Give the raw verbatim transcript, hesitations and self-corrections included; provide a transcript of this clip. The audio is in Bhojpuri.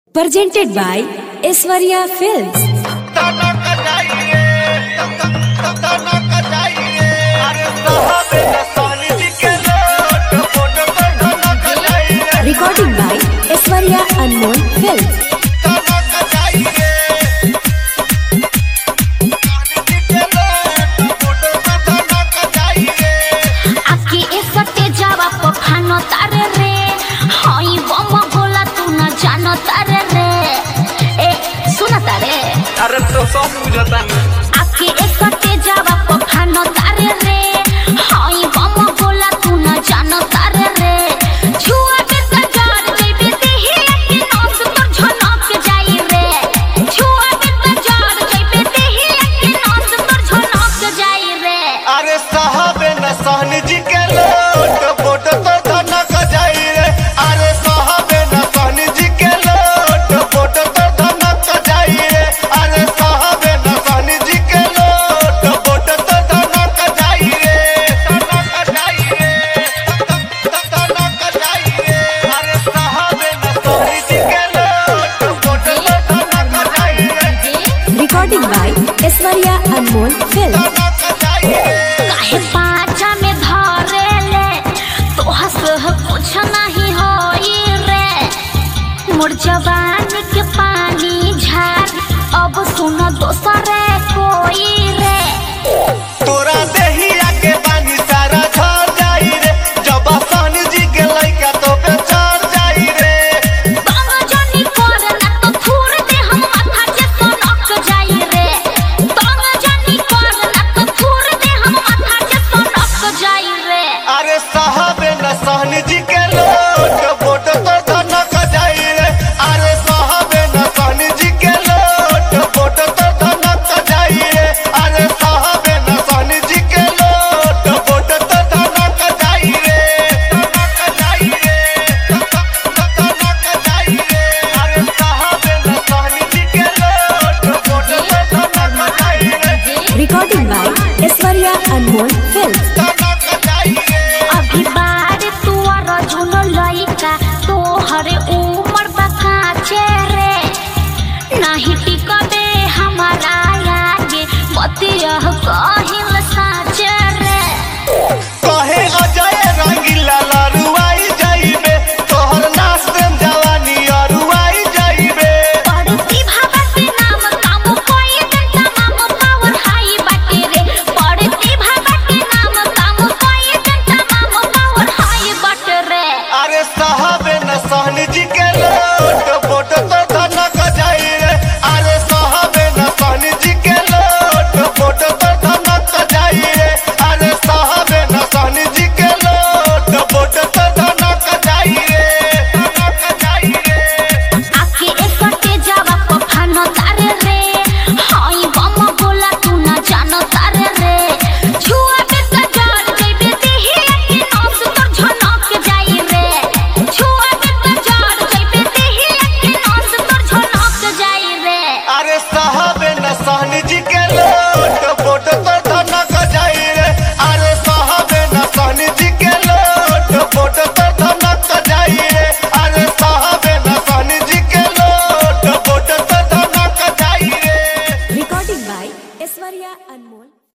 Presented by Aishwarya Films. Recording by Aishwarya Anmol Films. तारे रे हाई बम बोला तू न जानो तारे रे ए सुना तारे अरे तो सब बुझता नहीं आके एकटे जावा पखानो तारे रे हाई बम बोला तू न जानो तारे रे छुआ के तजार जेबे देही के नौस तो झनक जाई रे छुआ के तजार जेबे देही के नौस तो झनक जाई रे अरे साहबे न सहनी जी के लोट बोट तो धनक जाई रे अरे साहबे न सहनी जी के लोट बोट तो धनक जाई रे अरे साहबे न सहनी जी के लोट बोट तो धनक जाई रे धनक जाई रे धनक जाई रे अरे साहबे न सहनी जी के लोट बोट तो धनक जाई रे Recording by Aishwarya Anmol Films. धनक जाई रे काहे पाचा में धरे ले तो हंस कुछ नहीं होई रे मोर जवानी के पानी झार अब सुनो दोसरे कोई रे तोरा देहिया के बानी सारा झड़ जाई रे जब सहनी जी के लइका तो पे चढ़ जाई रे बाबा जानी कर ना तो थूर दे हम माथा जे सोनक जाई रे बाबा जानी कर ना तो थूर दे हम माथा जे सोनक जाई रे अरे साहबे न सहनी जी के लोट बोट तो धनक जाई रे अरे साहबे न सहनी जी के लोट बोट तो धनक जाई रे अरे साहबे न सहनी जी के लोट बोट तो धनक जाई रे धनक जाई रे धनक जाई रे अरे साहबे न सहनी जी के लोट बोट तो धनक जाई रे Recording by Aishwarya Anmol Films. धनक जाई रे अभी बार तुअर झुन लइका तोहरे उमर बकाचे रे नाही टिकबे हमारा आगे बतिया कहिल